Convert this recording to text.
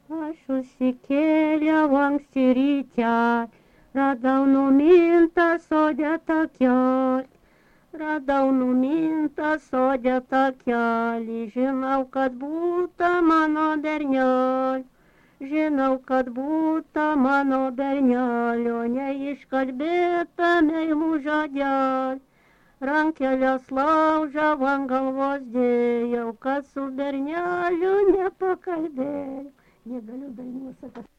Aš užsikėliau anksti ryte, radau numintą sode takelį. Radau numintą sode takelį, žinau, kad būta mano bernelio. Žinau, kad būta mano bernelio, neiškalbėta meilų žodelį. Rankelės laužau ant galvos dėjau, kad su berneliu nepakalbėjau. Negaliu dainuoti.